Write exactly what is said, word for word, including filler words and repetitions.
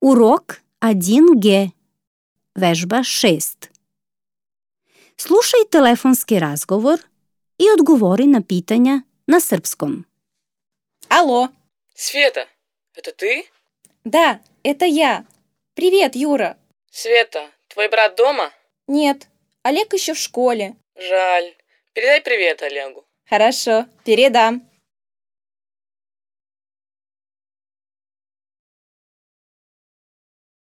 Урок один Г. Vežba šest. Slušaj telefonski razgovor i odgovori na pitanja na srpskom. Алло. Света, это ты? Да, это я. Привет, Юра. Света, твой брат дома? Нет, Олег еще в школе. Жаль. Передай привет Олегу. Хорошо, передам.